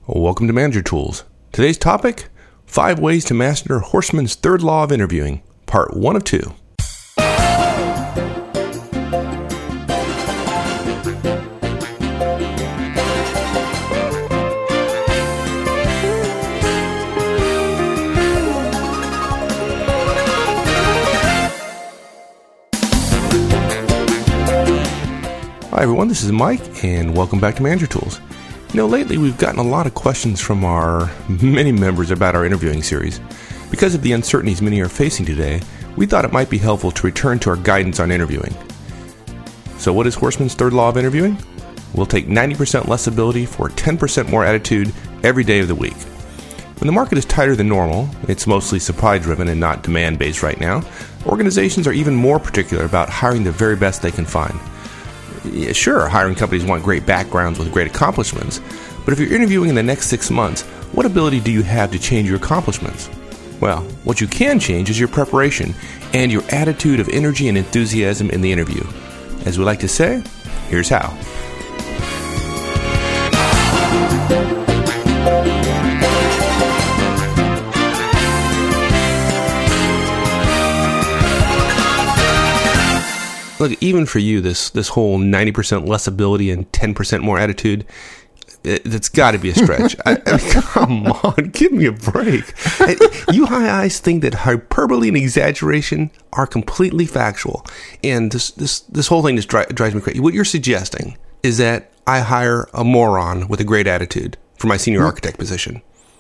Welcome to Manager Tools. Today's topic, 5 ways to master Horstman's third law of interviewing, part 1 of 2. Hi everyone, this is Mike, and welcome back to Manager Tools. Lately we've gotten a lot of questions from our many members about our interviewing series. Because of the uncertainties many are facing today, we thought it might be helpful to return to our guidance on interviewing. So what is Horstman's third law of interviewing? We'll take 90% less ability for 10% more attitude every day of the week. When the market is tighter than normal, it's mostly supply-driven and not demand-based right now, organizations are even more particular about hiring the very best they can find. Yeah, sure, hiring companies want great backgrounds with great accomplishments, but if you're interviewing in the next 6 months, what ability do you have to change your accomplishments? Well, what you can change is your preparation and your attitude of energy and enthusiasm in the interview. As we like to say, here's how. Look, even for you, this whole 90% less ability and 10% more attitude, it's got to be a stretch. I mean, come on, give me a break. You high eyes think that hyperbole and exaggeration are completely factual, and this whole thing just drives me crazy. What you're suggesting is that I hire a moron with a great attitude for my senior architect position.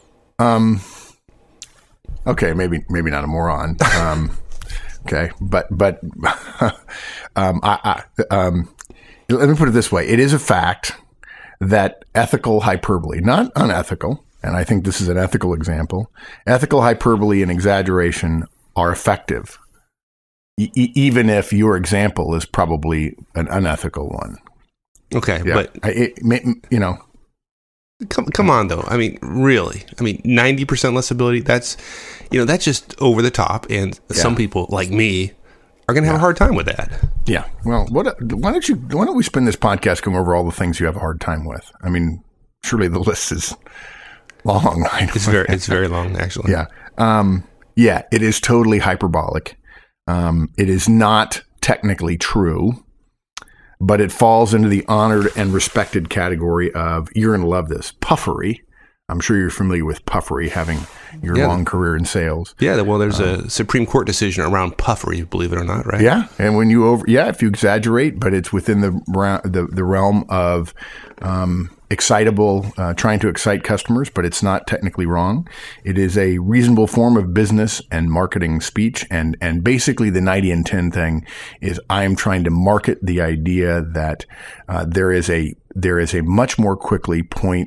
Okay, maybe not a moron. Okay, but let me put it this way. It is a fact that ethical hyperbole, not unethical, and I think this is an ethical example, ethical hyperbole and exaggeration are effective, even if your example is probably an unethical one. Okay, yeah, but... Come on, though. I mean, really. I mean, 90% less ability, that's just over the top. And some people, like me, are going to have a hard time with that. Yeah. Well, why don't we spend this podcast going over all the things you have a hard time with? I mean, surely the list is long. Right? It's very long, actually. Yeah. It is totally hyperbolic. It is not technically true. But it falls into the honored and respected category of, you're going to love this, puffery. I'm sure you're familiar with puffery, having your long career in sales. Yeah, well, there's a Supreme Court decision around puffery, believe it or not, right? Yeah, and when if you exaggerate, but it's within the realm of excitable, trying to excite customers, but it's not technically wrong. It is a reasonable form of business and marketing speech, and basically the 90 and 10 thing is I am trying to market the idea that there is a much more quickly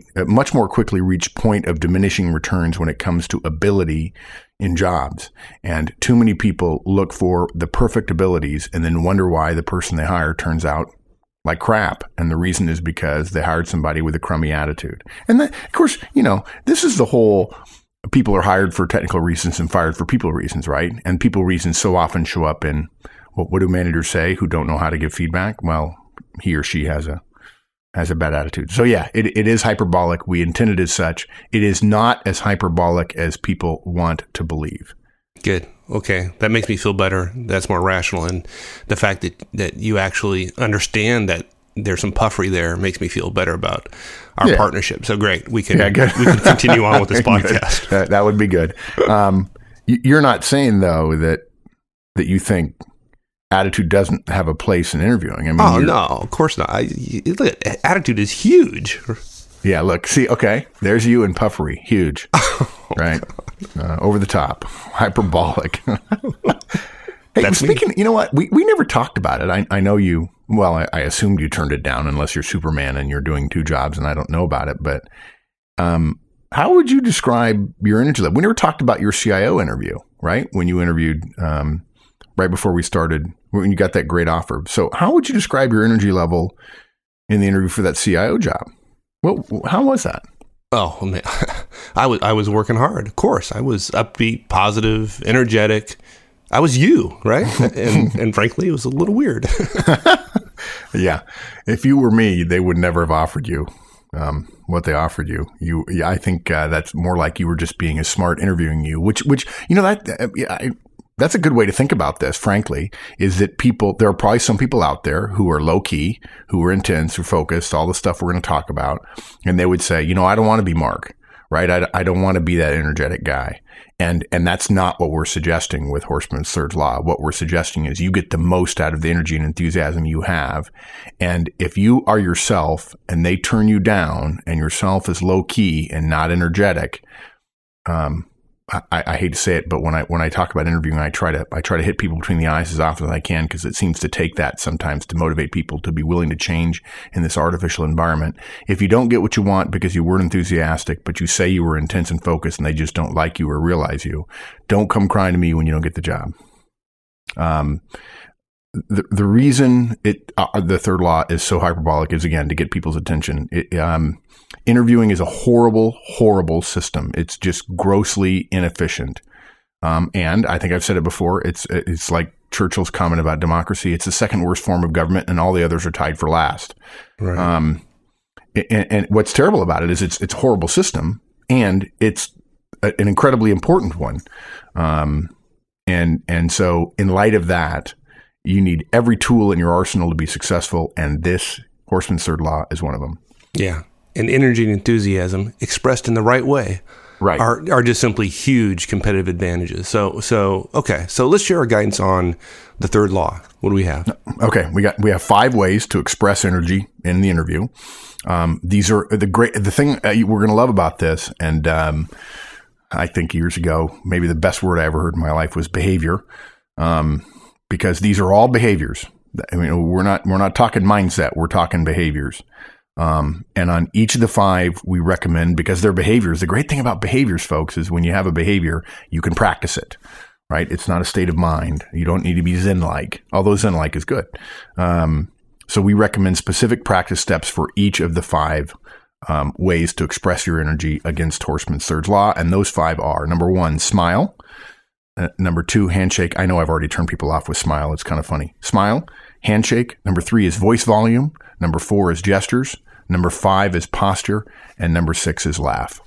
reached point of diminishing returns when it comes to ability in jobs. And too many people look for the perfect abilities and then wonder why the person they hire turns out like crap. And the reason is because they hired somebody with a crummy attitude. And that, of course, this is the whole people are hired for technical reasons and fired for people reasons, right? And people reasons so often show up in what do managers say who don't know how to give feedback? Well, he or she has a bad attitude. So yeah, it is hyperbolic. We intend it as such. It is not as hyperbolic as people want to believe. Good. Okay. That makes me feel better. That's more rational. And the fact that you actually understand that there's some puffery there makes me feel better about our partnership. So great. We can continue on with this podcast. That would be good. You're not saying though that you think attitude doesn't have a place in interviewing. I mean, no, of course not. Look, attitude is huge. Yeah, look, see, okay, there's you and puffery, huge, right? Over the top, hyperbolic. Hey, speaking, you know what? We never talked about it. I know you, well, I assumed you turned it down unless you're Superman and you're doing 2 jobs and I don't know about it, but how would you describe your energy level? We never talked about your CIO interview, right? When you interviewed right before we started, when you got that great offer. So how would you describe your energy level in the interview for that CIO job? Well, how was that? Oh, man. I was working hard. Of course. I was upbeat, positive, energetic. I was you, right? And frankly, it was a little weird. Yeah. If you were me, they would never have offered you. what they offered you. I think that's more like you were just being as smart interviewing you, which that's a good way to think about this, frankly, is that there are probably some people out there who are low key, who are intense, who are focused, all the stuff we're going to talk about. And they would say, I don't want to be Mark, right? I don't want to be that energetic guy. And that's not what we're suggesting with Horstman's third law. What we're suggesting is you get the most out of the energy and enthusiasm you have. And if you are yourself and they turn you down and yourself is low key and not energetic, I hate to say it, but when I talk about interviewing, I try to hit people between the eyes as often as I can, because it seems to take that sometimes to motivate people to be willing to change in this artificial environment. If you don't get what you want because you weren't enthusiastic, but you say you were intense and focused and they just don't like you or realize you, don't come crying to me when you don't get the job. The reason the third law is so hyperbolic is, again, to get people's attention. Interviewing is a horrible, horrible system. It's just grossly inefficient. And I think I've said it before. It's like Churchill's comment about democracy. It's the second worst form of government, and all the others are tied for last. Right. And what's terrible about it is it's a horrible system, and it's an incredibly important one. And so in light of that, you need every tool in your arsenal to be successful, and this Horstman's third law is one of them. Yeah. And energy and enthusiasm expressed in the right way are just simply huge competitive advantages. So let's share our guidance on the third law. What do we have? Okay. We have 5 ways to express energy in the interview. These are the thing we're going to love about this. And, I think years ago, maybe the best word I ever heard in my life was behavior. Because these are all behaviors. I mean, we're not talking mindset. We're talking behaviors. And on each of the 5, we recommend, because they're behaviors. The great thing about behaviors, folks, is when you have a behavior, you can practice it, right? It's not a state of mind. You don't need to be Zen-like, although Zen-like is good. So we recommend specific practice steps for each of the 5 ways to express your energy against Horstman's third law. And those 5 are: number 1, smile. Number 2, handshake. I know I've already turned people off with smile. It's kind of funny. Smile, handshake. Number 3 is voice volume. Number 4 is gestures. Number 5 is posture, and number 6 is laugh.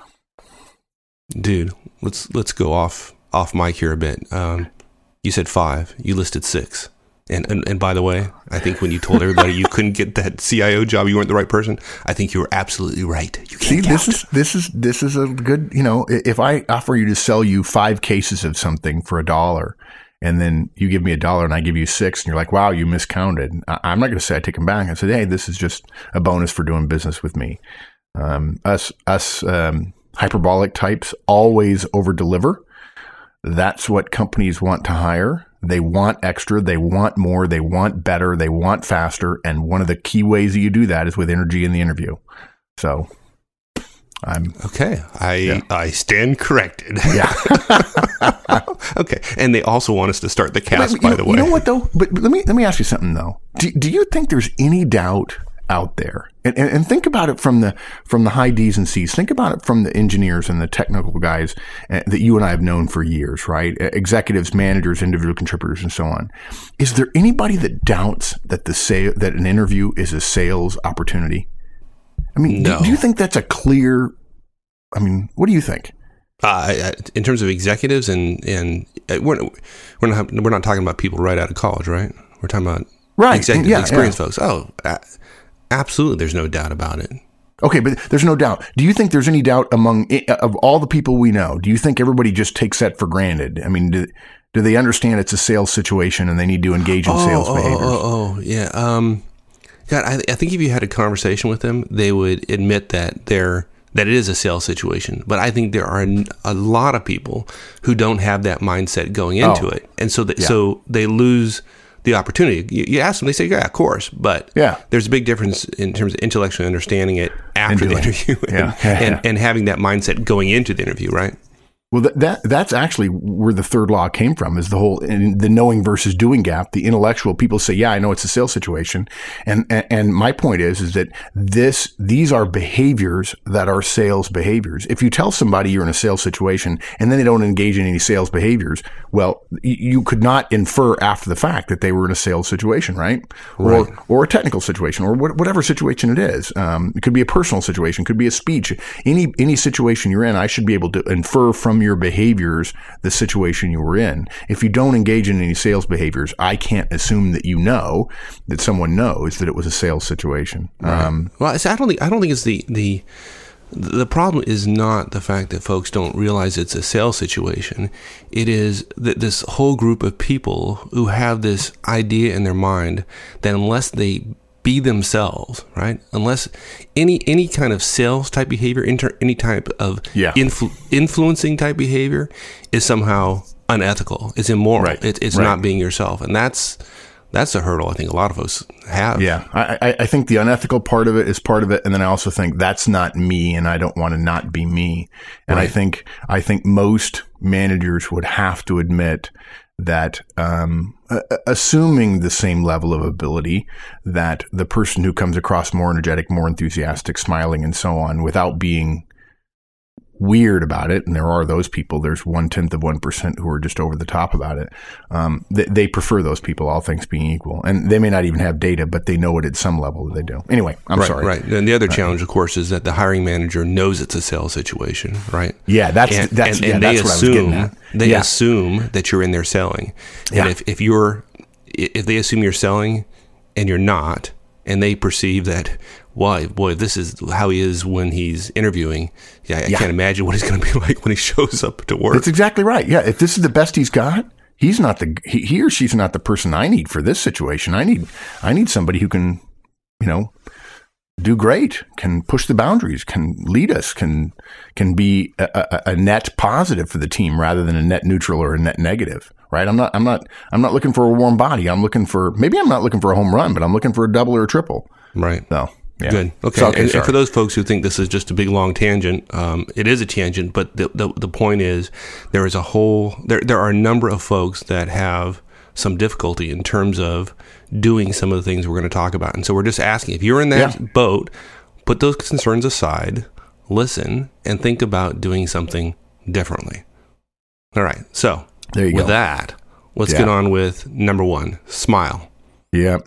Dude, let's go off mic here a bit. You said 5. You listed 6. And by the way, I think when you told everybody you couldn't get that CIO job, you weren't the right person. I think you were absolutely right. You can't count. This is a good. If I offer you to sell you 5 cases of something for $1. And then you give me $1 and I give you 6 and you're like, wow, you miscounted. I'm not going to say I take them back. I said, hey, this is just a bonus for doing business with me. Us hyperbolic types always over deliver. That's what companies want to hire. They want extra. They want more. They want better. They want faster. And one of the key ways that you do that is with energy in the interview. So I'm okay. I stand corrected. Yeah. Okay. And they also want us to start the cast, by the way. You know what though? But let me ask you something though. Do you think there's any doubt out there? And think about it from the high D's and C's. Think about it from the engineers and the technical guys that you and I have known for years, right? Executives, managers, individual contributors, and so on. Is there anybody that doubts that that an interview is a sales opportunity? I mean, no. Do you think that's a clear? I mean, what do you think? In terms of executives, and we're not talking about people right out of college, right? We're talking about executive experience folks. Oh, absolutely. There's no doubt about it. Okay, but there's no doubt. Do you think there's any doubt of all the people we know? Do you think everybody just takes that for granted? I mean, do they understand it's a sales situation and they need to engage in sales behaviors? Yeah. God, I think if you had a conversation with them, they would admit that it is a sales situation. But I think there are a lot of people who don't have that mindset going into it, and so they lose the opportunity. You ask them, they say, "Yeah, of course," but there's a big difference in terms of intellectually understanding it after the interview and having that mindset going into the interview, right? Well, that's actually where the third law came from, is the whole the knowing versus doing gap. The intellectual people say, yeah, I know it's a sales situation. And my point is that these are behaviors that are sales behaviors. If you tell somebody you're in a sales situation and then they don't engage in any sales behaviors, well, you could not infer after the fact that they were in a sales situation, right? Or a technical situation, or whatever situation it is. It could be a personal situation, could be a speech. Any situation you're in, I should be able to infer from your behaviors the situation you were in. If you don't engage in any sales behaviors, I can't assume that that someone knows that it was a sales situation. Right. Well, I don't think it's the problem is not the fact that folks don't realize it's a sales situation. It is that this whole group of people who have this idea in their mind that unless they be themselves, right? Unless any kind of sales type behavior, any type of influencing type behavior is somehow unethical. It's immoral. Right. It's not being yourself, and that's a hurdle I think a lot of folks have. Yeah, I think the unethical part of it is part of it, and then I also think that's not me, and I don't want to not be me. And right. I think most managers would have to admit that assuming the same level of ability, that the person who comes across more energetic, more enthusiastic, smiling, and so on, without being weird about it, and there are those people, there's 0.1% who are just over the top about it, they prefer those people, all things being equal. And they may not even have data, but they know it at some level that they do. Anyway, I'm sorry. Right. And the other challenge, of course, is that the hiring manager knows it's a sales situation, right? Yeah, that's what I was getting at. They assume that you're in there selling. And if they assume you're selling and you're not, and they perceive that, boy, this is how he is when he's interviewing. I can't imagine what he's going to be like when he shows up to work. That's exactly right. Yeah, if this is the best he's got, he's not he or she's not the person I need for this situation. I need somebody who can, do great, can push the boundaries, can lead us, can be a net positive for the team rather than a net neutral or a net negative. Right? I'm not looking for a warm body. I'm not looking for a home run, but I'm looking for a double or a triple. Right. So, yeah. Good. Okay. And for those folks who think this is just a big long tangent, it is a tangent, but the point is there are a number of folks that have some difficulty in terms of doing some of the things we're going to talk about. And so we're just asking, if you're in that boat, put those concerns aside, listen, and think about doing something differently. All right. So there you go. With that, let's get on with number 1, smile. Yeah.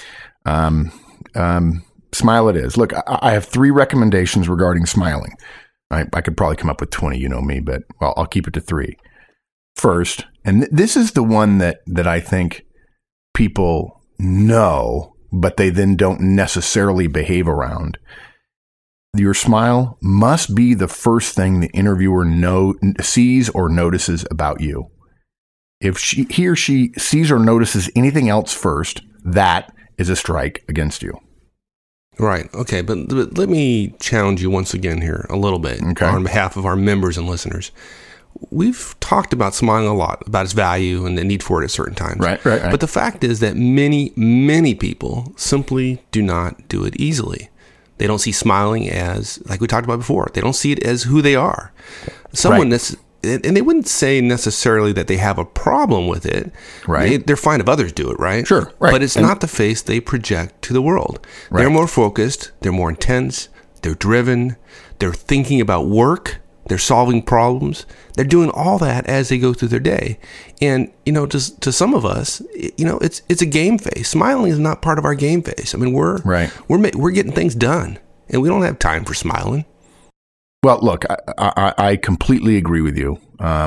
Smile it is. Look, I have 3 recommendations regarding smiling. I could probably come up with 20, you know me, but I'll keep it to 3. First, and this is the one that I think people know, but they then don't necessarily behave around. Your smile must be the first thing the interviewer sees or notices about you. If he or she sees or notices anything else first, that is a strike against you. Right. Okay. But let me challenge you once again here a little bit on behalf of our members and listeners. We've talked about smiling a lot, about its value and the need for it at certain times. Right. But the fact is that many, many people simply do not do it easily. They don't see smiling as, like we talked about before, they don't see it as who they are. And they wouldn't say necessarily that they have a problem with it. Right. They're fine if others do it, right? Sure. Right. But it's not the face they project to the world. Right. They're more focused. They're more intense. They're driven. They're thinking about work. They're solving problems. They're doing all that as they go through their day. And, to some of us, it's a game face. Smiling is not part of our game face. I mean, we're getting things done, and we don't have time for smiling. Well, look, I completely agree with you.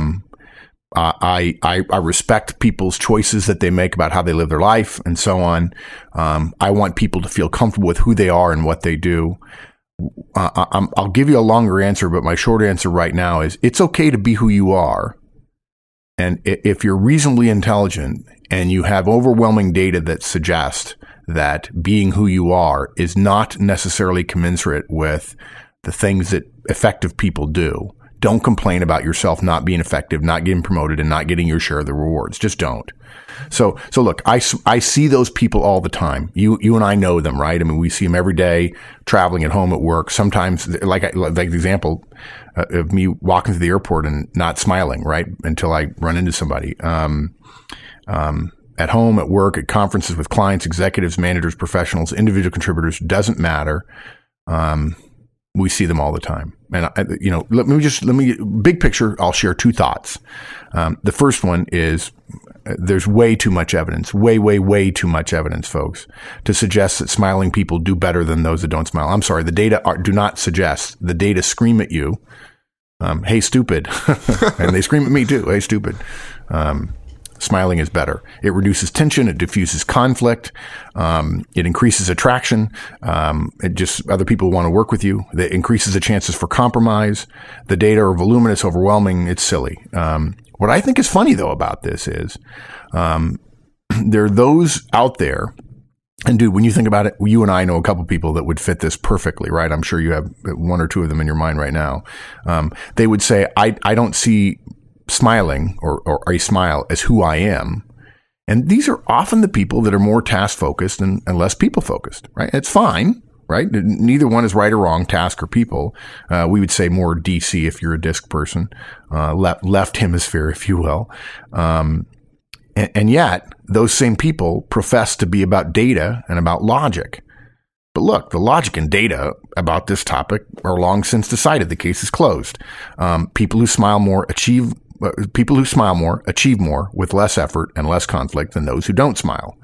I respect people's choices that they make about how they live their life and so on. I want people to feel comfortable with who they are and what they do. I'll give you a longer answer, but my short answer right now is it's okay to be who you are. And if you're reasonably intelligent and you have overwhelming data that suggests that being who you are is not necessarily commensurate with the things that effective people do, don't complain about yourself not being effective, not getting promoted, and not getting your share of the rewards. Just don't. So look, I see those people all the time. You and I know them, right? I mean, we see them every day, traveling at home, at work. Sometimes, like the example of me walking through the airport and not smiling, right, until I run into somebody. At home, at work, at conferences with clients, executives, managers, professionals, individual contributors, doesn't matter. We see them all the time. And, let me, big picture, I'll share two thoughts. The first one is there's way too much evidence, way too much evidence, folks, to suggest that smiling people do better than those that don't smile. I'm sorry. The data do not suggest. The data scream at you. Hey, stupid. And they scream at me too. Hey, stupid. Smiling is better. It reduces tension. It diffuses conflict. It increases attraction. Other people want to work with you. It increases the chances for compromise. The data are voluminous, overwhelming. It's silly. What I think is funny though about this is, there are those out there. And dude, when you think about it, you and I know a couple people that would fit this perfectly, right? I'm sure you have one or two of them in your mind right now. They would say, I don't see smiling or a smile as who I am. And these are often the people that are more task focused and less people focused, right? It's fine, right? Neither one is right or wrong, task or people. We would say more DC if you're a disc person, left hemisphere, if you will. And yet those same people profess to be about data and about logic. But look, the logic and data about this topic are long since decided. The case is closed. People who smile more achieve more with less effort and less conflict than those who don't smile.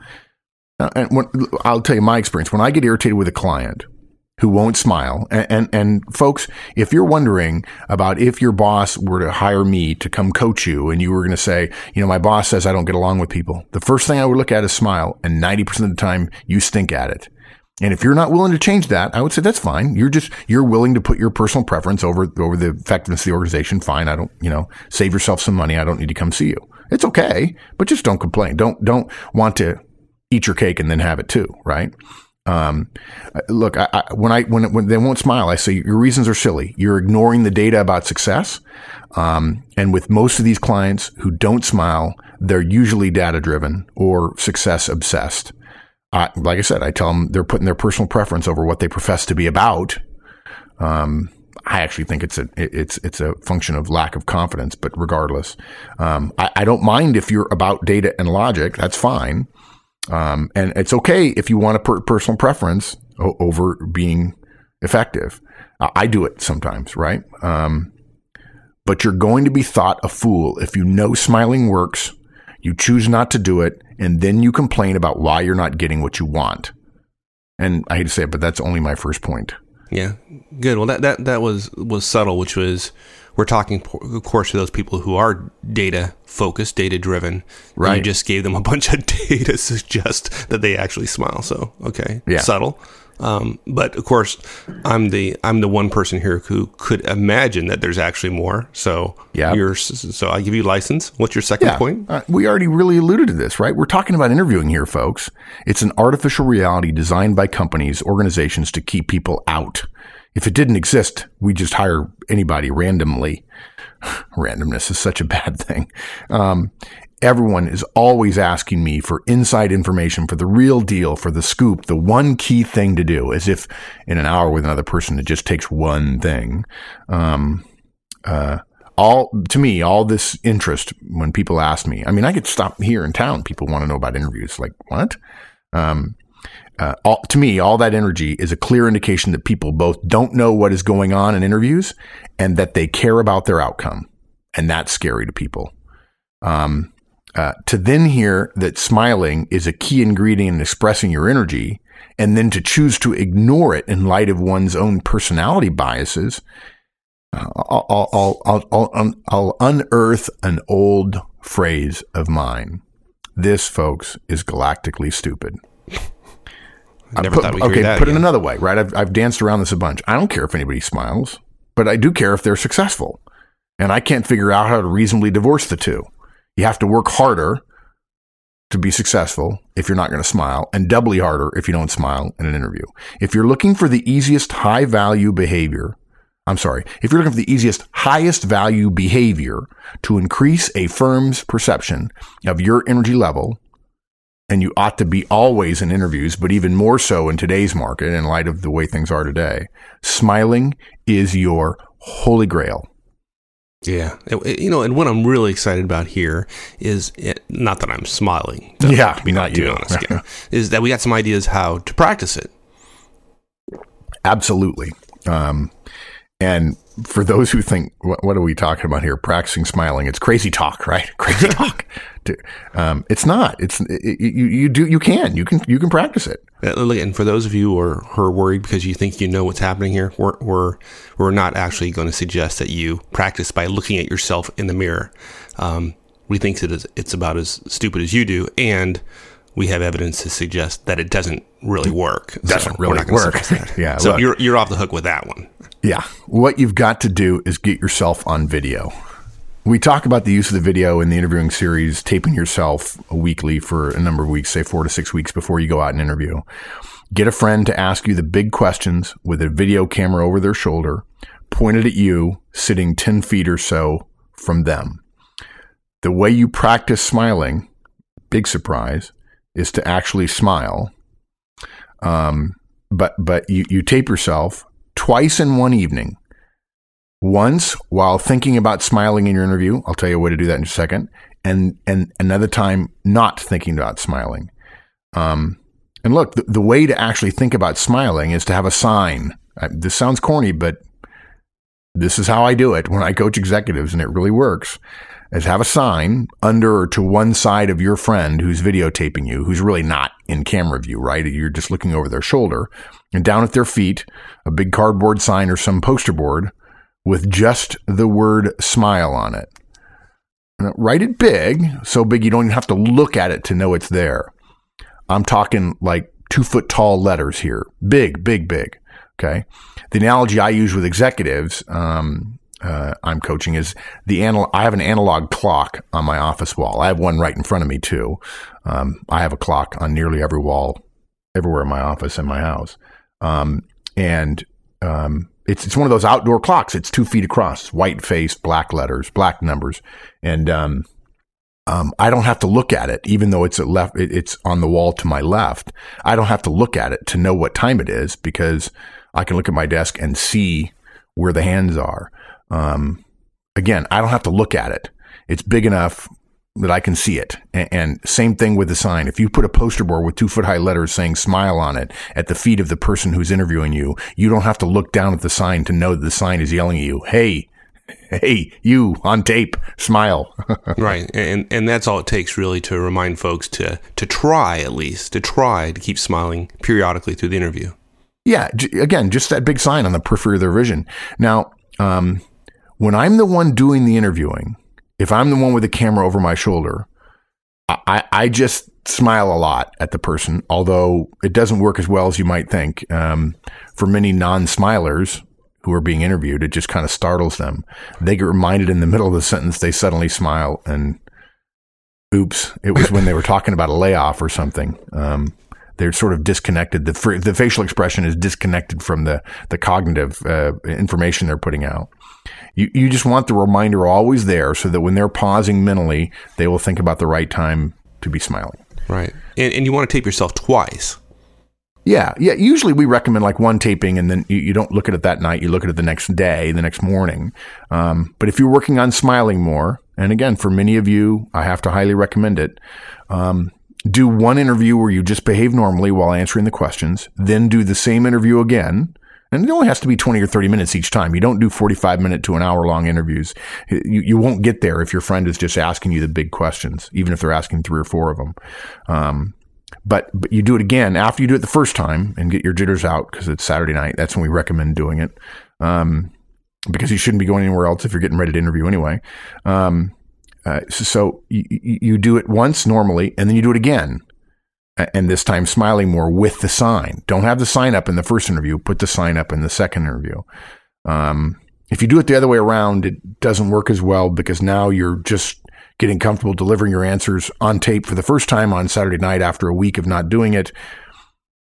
I'll tell you my experience. When I get irritated with a client who won't smile, and folks, if you're wondering about if your boss were to hire me to come coach you and you were going to say, my boss says I don't get along with people, the first thing I would look at is smile, and 90% of the time you stink at it. And if you're not willing to change that, I would say that's fine. You're willing to put your personal preference over the effectiveness of the organization. Fine. I don't, save yourself some money. I don't need to come see you. It's okay, but just don't complain. Don't want to eat your cake and then have it too, right? Look, when they won't smile, I say your reasons are silly. You're ignoring the data about success. And with most of these clients who don't smile, they're usually data driven or success obsessed. Like I said, I tell them they're putting their personal preference over what they profess to be about. I actually think it's a function of lack of confidence, but regardless, I don't mind if you're about data and logic. That's fine. And it's okay if you want a personal preference over being effective. I do it sometimes, right? But you're going to be thought a fool if you know smiling works, you choose not to do it, and then you complain about why you're not getting what you want. And I hate to say it, but that's only my first point. Yeah, good. Well, that was subtle, which was we're talking, of course, to those people who are data focused, data driven. Right. You just gave them a bunch of data to suggest that they actually smile. So, okay, yeah. Subtle. But of course, I'm the one person here who could imagine that there's actually more. So yeah. So I give you license. What's your second point? We already really alluded to this, right? We're talking about interviewing here, folks. It's an artificial reality designed by companies, organizations to keep people out. If it didn't exist, we'd just hire anybody randomly. Randomness is such a bad thing. Everyone is always asking me for inside information, for the real deal, for the scoop, the one key thing to do, as if in an hour with another person, it just takes one thing. All this interest when people ask me, I mean, I get stopped here in town. People want to know about interviews. Like, what? To me, all that energy is a clear indication that people both don't know what is going on in interviews and that they care about their outcome. And that's scary to people. To then hear that smiling is a key ingredient in expressing your energy, and then to choose to ignore it in light of one's own personality biases, I'll unearth an old phrase of mine. This, folks, is galactically stupid. Put it another way, right? I've danced around this a bunch. I don't care if anybody smiles, but I do care if they're successful. And I can't figure out how to reasonably divorce the two. You have to work harder to be successful if you're not going to smile, and doubly harder if you don't smile in an interview. If you're looking for the easiest high-value behavior, if you're looking for the easiest, highest value behavior to increase a firm's perception of your energy level, and you ought to be always in interviews, but even more so in today's market in light of the way things are today, smiling is your holy grail. Yeah. And what I'm really excited about here is, not that I'm smiling. To be honest, is that we got some ideas how to practice it. Absolutely. And for those who think, what are we talking about here? Practicing smiling. It's crazy talk, right? Crazy talk. It's not. You can practice it. And for those of you who are worried because you think you know what's happening here, we're not actually going to suggest that you practice by looking at yourself in the mirror. We think it's about as stupid as you do, and we have evidence to suggest that it doesn't really work. Doesn't really work. Yeah. So you're off the hook with that one. Yeah. What you've got to do is get yourself on video. We talk about the use of the video in the interviewing series, taping yourself weekly for a number of weeks, say 4 to 6 weeks before you go out and interview. Get a friend to ask you the big questions with a video camera over their shoulder, pointed at you, sitting 10 feet or so from them. The way you practice smiling, big surprise, is to actually smile. But you tape yourself twice in one evening. Once while thinking about smiling in your interview. I'll tell you a way to do that in a second. And another time not thinking about smiling. And look, the way to actually think about smiling is to have a sign. This sounds corny, but this is how I do it when I coach executives, and it really works. Is have a sign under or to one side of your friend who's videotaping you, who's really not in camera view, right? You're just looking over their shoulder, and down at their feet, a big cardboard sign or some poster board with just the word smile on it. And write it big, so big you don't even have to look at it to know it's there. I'm talking like 2-foot tall letters here. Big, big, big. Okay. The analogy I use with executives, I'm coaching is I have an analog clock on my office wall. I have one right in front of me too. I have a clock on nearly every wall, everywhere in my office and my house. It's one of those outdoor clocks. It's 2 feet across, white face, black letters, black numbers. And, I don't have to look at it, even though it's it's on the wall to my left. I don't have to look at it to know what time it is, because I can look at my desk and see where the hands are. Again, I don't have to look at it. It's big enough that I can see it. And same thing with the sign. If you put a poster board with 2-foot high letters saying smile on it at the feet of the person who's interviewing you, you don't have to look down at the sign to know that the sign is yelling at you, hey, you on tape, smile. Right. And that's all it takes really to remind folks to try to keep smiling periodically through the interview. Yeah. Again, just that big sign on the periphery of their vision. Now, when I'm the one doing the interviewing, if I'm the one with the camera over my shoulder, I just smile a lot at the person, although it doesn't work as well as you might think. For many non-smilers who are being interviewed, it just kind of startles them. They get reminded in the middle of the sentence, they suddenly smile, and oops, it was when they were talking about a layoff or something. They're sort of disconnected. The facial expression is disconnected from the cognitive information they're putting out. You just want the reminder always there, so that when they're pausing mentally, they will think about the right time to be smiling. Right. And you want to tape yourself twice. Yeah. Usually we recommend like one taping, and then you don't look at it that night. You look at it the next day, the next morning. But if you're working on smiling more, and again, for many of you, I have to highly recommend it. Do one interview where you just behave normally while answering the questions, then do the same interview again. And it only has to be 20 or 30 minutes each time. You don't do 45-minute to an hour-long interviews. You won't get there if your friend is just asking you the big questions, even if they're asking 3 or 4 of them. But you do it again after you do it the first time and get your jitters out, because it's Saturday night. That's when we recommend doing it, because you shouldn't be going anywhere else if you're getting ready to interview anyway. So you do it once normally, and then you do it again. And this time smiling more with the sign. Don't have the sign up in the first interview. Put the sign up in the second interview. If you do it the other way around, it doesn't work as well, because now you're just getting comfortable delivering your answers on tape for the first time on Saturday night after a week of not doing it.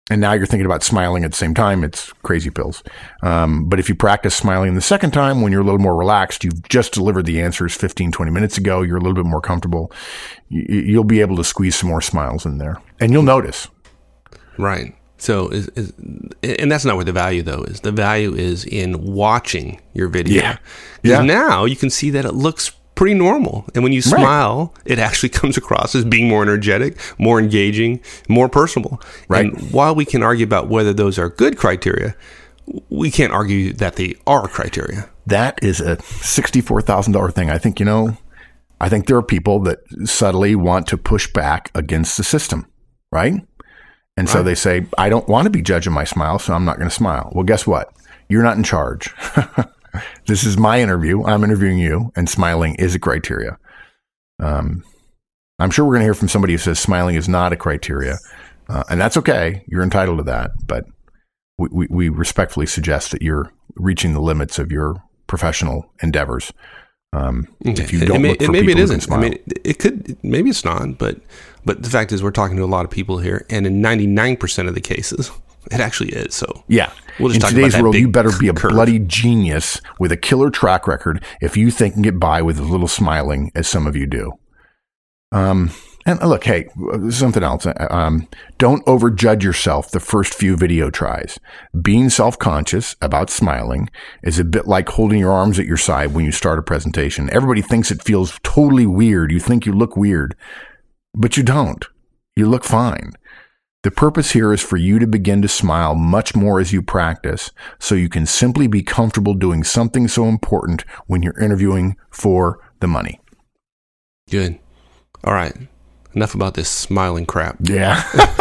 and now you're thinking about smiling at the same time, it's crazy pills. But if you practice smiling the second time when you're a little more relaxed, you've just delivered the answers 15, 20 minutes ago, you're a little bit more comfortable, you'll be able to squeeze some more smiles in there. And you'll notice. Right. So, and that's not where the value, though, is. The value is in watching your video. Yeah. Because now you can see that it looks pretty normal. And when you smile, it actually comes across as being more energetic, more engaging, more personable. Right. And while we can argue about whether those are good criteria, we can't argue that they are criteria. That is a $64,000 thing. I think, I think there are people that subtly want to push back against the system, right? And so they say, I don't want to be judging my smile, so I'm not going to smile. Well, guess what? You're not in charge. This is my interview. I'm interviewing you, and smiling is a criteria. I'm sure we're going to hear from somebody who says smiling is not a criteria, and that's okay. You're entitled to that, but we respectfully suggest that you're reaching the limits of your professional endeavors. If you don't look for maybe people it who can isn't. smile. I mean, it could. Maybe it's not. But the fact is, we're talking to a lot of people here, and in 99% of the cases, it actually is. So yeah, we'll just in talk today's about that world, big you better be a curve. bloody genius with a killer track record if you think and get by with a little smiling, as some of you do. And look, hey, something else. Don't overjudge yourself the first few video tries. Being self-conscious about smiling is a bit like holding your arms at your side when you start a presentation. Everybody thinks it feels totally weird. You think you look weird, but you don't. You look fine. The purpose here is for you to begin to smile much more as you practice, so you can simply be comfortable doing something so important when you're interviewing for the money. Good. All right. Enough about this smiling crap. Yeah.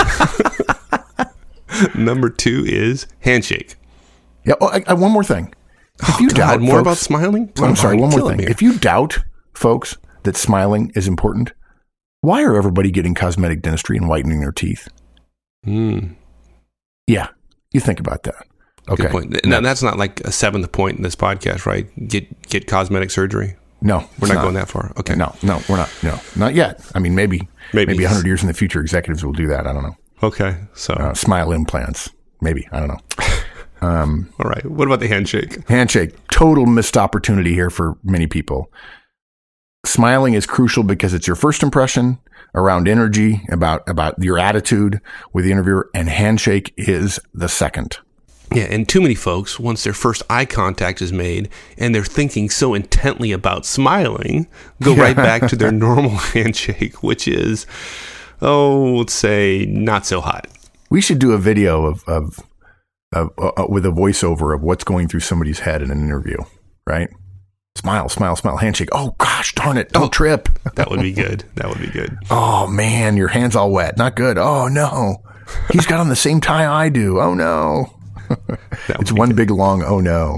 Number 2 is handshake. Yeah. Oh, one more thing. If you doubt more folks, about smiling? I'm sorry. One more Killing thing. me. If you doubt, folks, that smiling is important, why are everybody getting cosmetic dentistry and whitening their teeth? Yeah. You think about that. Okay. Good point. Now, that's not like a 7th point in this podcast, right? Get cosmetic surgery. No, We're not going that far. Okay. No, we're not. No, not yet. I mean, maybe 100 years in the future, executives will do that. I don't know. Okay. So, Smile implants. Maybe. I don't know. all right. What about the handshake? Handshake. Total missed opportunity here for many people. Smiling is crucial because it's your first impression around energy, about your attitude with the interviewer, and handshake is the second. Yeah, and too many folks, once their first eye contact is made and they're thinking so intently about smiling, go right back to their normal handshake, which is, let's say, not so hot. We should do a video of with a voiceover of what's going through somebody's head in an interview, right? Smile, smile, smile, handshake. Oh, gosh, darn it. Don't trip. That would be good. That would be good. Oh, man, your hand's all wet. Not good. Oh, no. He's got on the same tie I do. Oh, no. It's one big long, oh, no.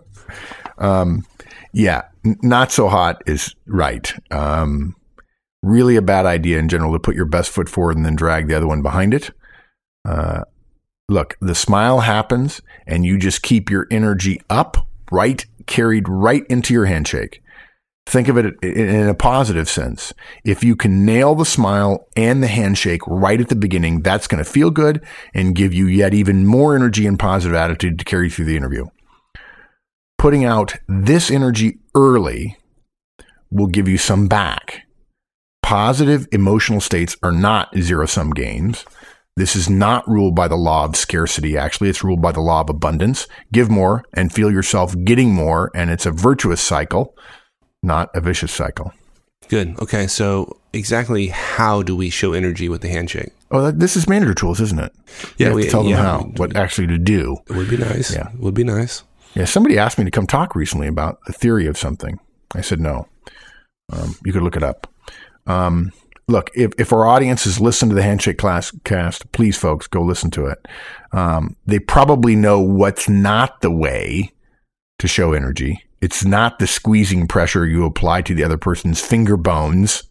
Yeah, not so hot is right. Really a bad idea in general to put your best foot forward and then drag the other one behind it. Look, the smile happens and you just keep your energy up, right, carried right into your handshake. Think of it in a positive sense. If you can nail the smile and the handshake right at the beginning, that's going to feel good and give you yet even more energy and positive attitude to carry through the interview. Putting out this energy early will give you some back. Positive emotional states are not zero-sum games. This is not ruled by the law of scarcity. Actually, it's ruled by the law of abundance. Give more and feel yourself getting more, and it's a virtuous cycle, not a vicious cycle. Good. Okay, so exactly how do we show energy with the handshake? Oh, this is Manager Tools, isn't it? Yeah, we have to tell them how, what actually to do. It would be nice. Yeah. It would be nice. Yeah, somebody asked me to come talk recently about the theory of something. I said no. You could look it up. Look, if our audience has listened to the Handshake cast, please, folks, go listen to it. They probably know what's not the way to show energy. It's not the squeezing pressure you apply to the other person's finger bones.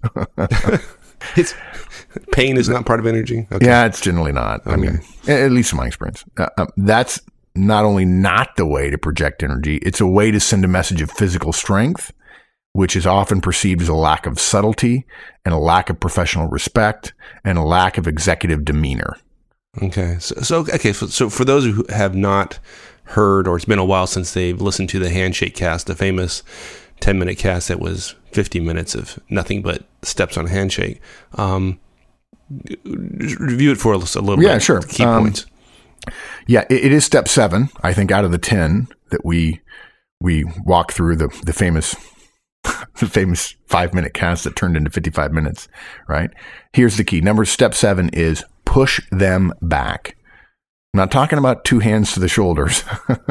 Pain is not part of energy? Okay. Yeah, it's generally not. Okay. I mean, at least in my experience. That's not only not the way to project energy, it's a way to send a message of physical strength, which is often perceived as a lack of subtlety and a lack of professional respect and a lack of executive demeanor. Okay. So for those who have not heard, or it's been a while since they've listened to the Handshake Cast, the famous 10-minute cast that was 50 minutes of nothing but steps on a handshake. Review it for us a little bit. Yeah, sure. Key points. Yeah, it is step 7, I think, out of the 10 that we walk through the famous 5-minute cast that turned into 55 minutes, right? Here's the key. Step 7 is push them back. I'm not talking about 2 hands to the shoulders,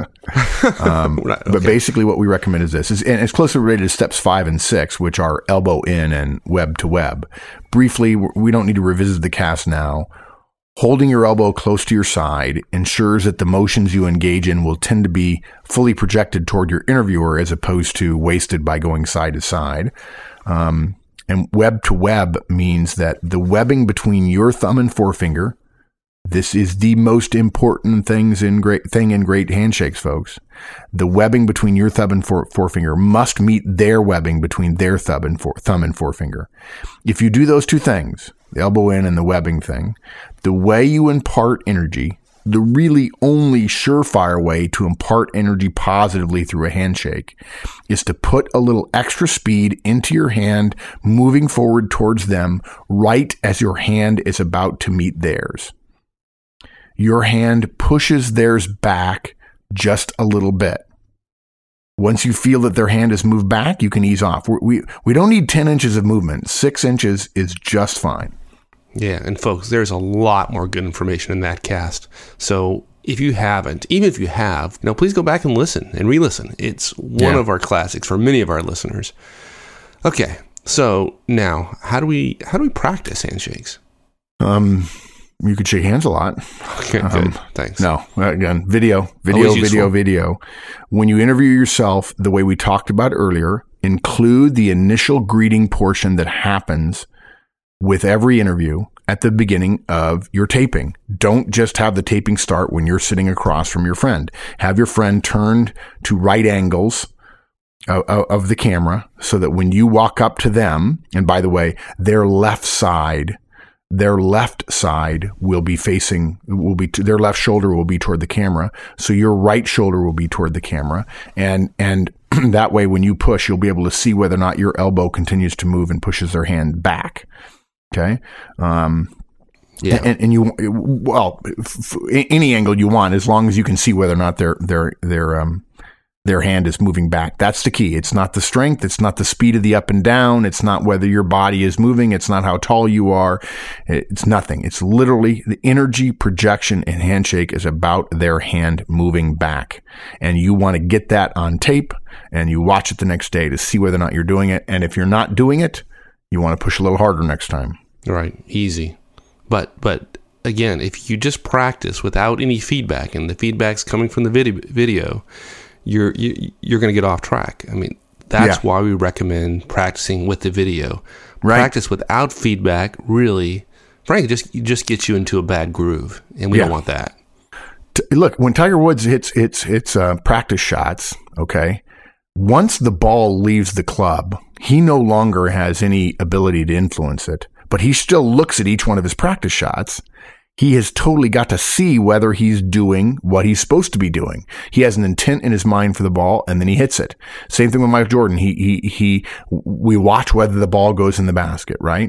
but basically what we recommend is this. And it's closely related to steps 5 and 6, which are elbow in and web to web. Briefly, we don't need to revisit the cast now. Holding your elbow close to your side ensures that the motions you engage in will tend to be fully projected toward your interviewer as opposed to wasted by going side to side. And web to web means that the webbing between your thumb and forefinger, this is the most important thing in great handshakes, folks. The webbing between your thumb and forefinger must meet their webbing between their thumb and forefinger. If you do those 2 things, the elbow in and the webbing thing, the way you impart energy, the really only surefire way to impart energy positively through a handshake, is to put a little extra speed into your hand, moving forward towards them right as your hand is about to meet theirs. Your hand pushes theirs back just a little bit. Once you feel that their hand has moved back, you can ease off. We don't need 10 inches of movement. 6 inches is just fine. Yeah, and folks, there's a lot more good information in that cast. So if you haven't, even if you have, please go back and listen and re-listen. It's one of our classics for many of our listeners. Okay, so now how do we practice handshakes? You could shake hands a lot. Okay, good. Thanks. No, again, video. When you interview yourself, the way we talked about earlier, include the initial greeting portion that happens with every interview at the beginning of your taping. Don't just have the taping start when you're sitting across from your friend. Have your friend turned to right angles of the camera so that when you walk up to them, and by the way, their left side will be their left shoulder will be toward the camera. So your right shoulder will be toward the camera. And that way, when you push, you'll be able to see whether or not your elbow continues to move and pushes their hand back. Okay. Yeah. And you, any angle you want, as long as you can see whether or not their hand is moving back. That's the key. It's not the strength. It's not the speed of the up and down. It's not whether your body is moving. It's not how tall you are. It's nothing. It's literally the energy projection in handshake is about their hand moving back. And you want to get that on tape and you watch it the next day to see whether or not you're doing it. And if you're not doing it, you want to push a little harder next time. Right. Easy. But again, if you just practice without any feedback and the feedback's coming from the video, you're going to get off track. I mean, that's why we recommend practicing with the video. Right. Practice without feedback really, frankly, just gets you into a bad groove, and we don't want that. Look, when Tiger Woods hits practice shots, okay, once the ball leaves the club, he no longer has any ability to influence it, but he still looks at each one of his practice shots. He has totally got to see whether he's doing what he's supposed to be doing. He has an intent in his mind for the ball, and then he hits it. Same thing with Michael Jordan. We watch whether the ball goes in the basket, right?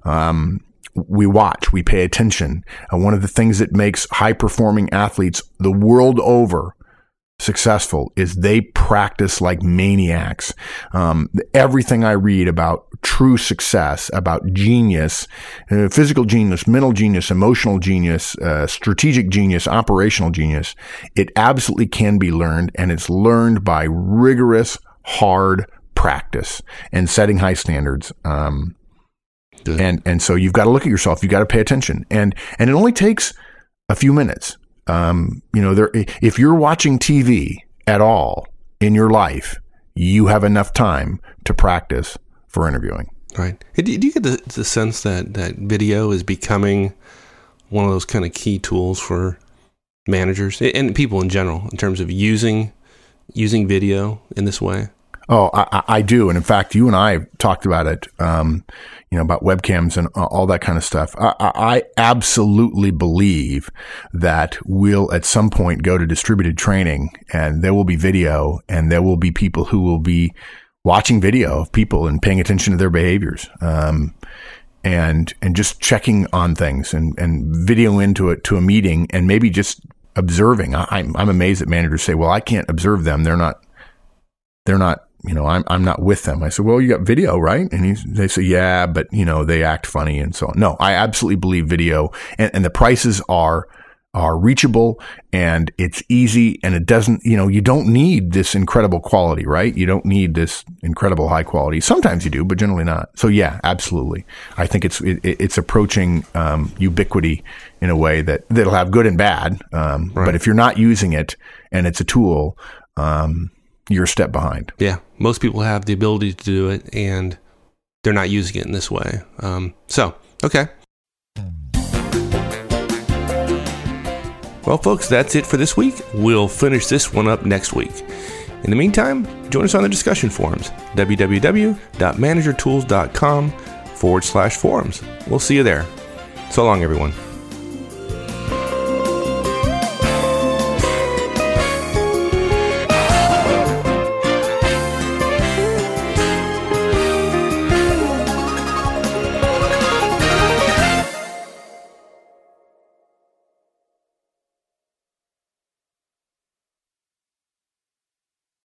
We watch, we pay attention. And one of the things that makes high-performing athletes the world over successful is they practice like maniacs. Everything I read about true success, about genius, physical genius, mental genius, emotional genius, strategic genius, operational genius, it absolutely can be learned, and it's learned by rigorous, hard practice and setting high standards. And so you've got to look at yourself. You've got to pay attention, and it only takes a few minutes. If you're watching TV at all in your life, you have enough time to practice for interviewing. Right. Do you get the sense that video is becoming one of those kind of key tools for managers and people in general in terms of using video in this way? Oh, I do. And in fact, you and I talked about it, about webcams and all that kind of stuff. I absolutely believe that we'll at some point go to distributed training, and there will be video, and there will be people who will be watching video of people and paying attention to their behaviors. And just checking on things and video into it to a meeting and maybe just observing. I'm amazed that managers say, well, I can't observe them. They're not, I'm not with them. I said, well, you got video, right? And they say, yeah, but they act funny and so on. No, I absolutely believe video, and the prices are reachable, and it's easy, and it doesn't, you don't need this incredible quality, right? You don't need this incredible high quality. Sometimes you do, but generally not. So yeah, absolutely. I think it's approaching ubiquity in a way that'll have good and bad. Right. But if you're not using it and it's a tool, you're a step behind. Yeah. Most people have the ability to do it, and they're not using it in this way. Okay. Well, folks, that's it for this week. We'll finish this one up next week. In the meantime, join us on the discussion forums, www.managertools.com/forums. We'll see you there. So long, everyone.